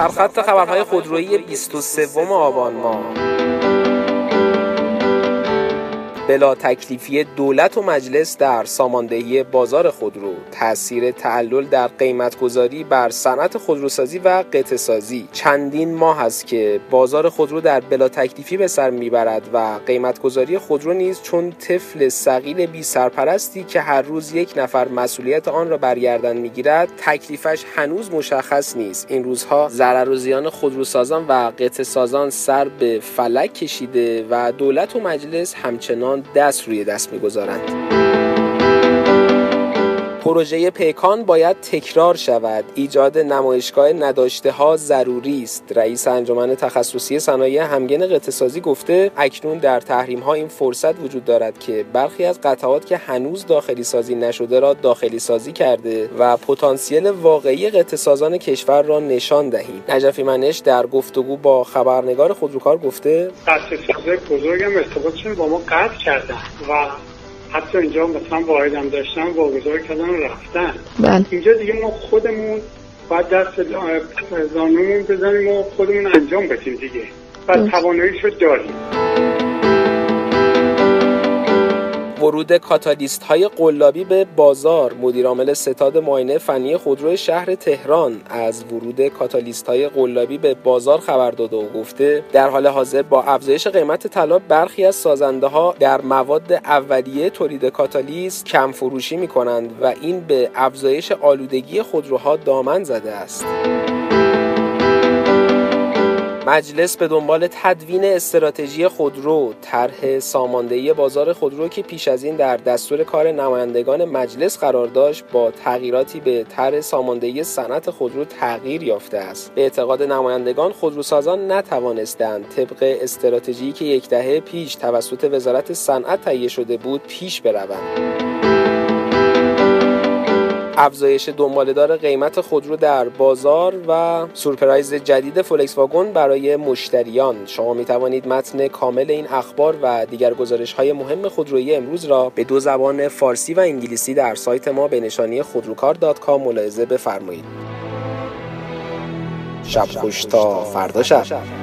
سرخط خبرهای خودرویی 23 آبان ماه. بلا تکلیفی دولت و مجلس در ساماندهی بازار خودرو، تأثیر تعلل در قیمت‌گذاری بر صنعت خودروسازی و قطعه‌سازی. چندین ماه است که بازار خودرو در بلا تکلیفی به سر میبرد و قیمت‌گذاری خودرو نیز چون طفل صغیر بی سرپرستی که هر روز یک نفر مسئولیت آن را بر گردن میگیرد، تکلیفش هنوز مشخص نیست. این روزها ضرر و زیان خودروسازان و قطعه‌سازان سر به فلک کشیده و دولت و مجلس همچنان دست روی دست می‌گذارند. پروژه پیکان باید تکرار شود. ایجاد نمایشگاه نداشته‌ها ضروری است. رئیس انجمن تخصصی صنایع همگن قطعه‌سازی گفته اکنون در تحریم‌ها این فرصت وجود دارد که برخی از قطعات که هنوز داخلی سازی نشده را داخلی سازی کرده و پتانسیل واقعی قطعه‌سازان کشور را نشان دهیم. نجفی منش در گفتگو با خبرنگار خودروکار گفته قطعه‌سازای بزرگم ارتباطشون با ما قطع کردن و حتی اینجا مثلا واحدم داشتن واگذار کردن و رفتن. اینجا دیگه ما خودمون باید دست زانومون بزنیم و خودمون انجام بدیم دیگه و تواناییشو داریم. ورود کاتالیست‌های قلابی به بازار. مدیرعامل ستاد معاینه فنی خودرو شهر تهران از ورود کاتالیست‌های قلابی به بازار خبر داده و گفته در حال حاضر با افزایش قیمت طلا برخی از سازنده‌ها در مواد اولیه تولید کاتالیست کم فروشی می‌کنند و این به افزایش آلودگی خودروها دامن زده است. مجلس به دنبال تدوین استراتژی خودرو. طرح ساماندهی بازار خودرو که پیش از این در دستور کار نمایندگان مجلس قرار داشت با تغییراتی به طرح ساماندهی صنعت خودرو تغییر یافته است. به اعتقاد نمایندگان خودروسازان نتوانستند طبق استراتژی که یک دهه پیش توسط وزارت صنعت تهیه شده بود پیش بروند. افزایش دنباله‌دار قیمت خودرو در بازار و سورپرایز جدید فولکس واگن برای مشتریان. شما می توانید متن کامل این اخبار و دیگر گزارش‌های مهم خودرویی امروز را به دو زبان فارسی و انگلیسی در سایت ما به نشانی خودروکار.com ملاحظه بفرمایید. شب خوش تا فردا شب.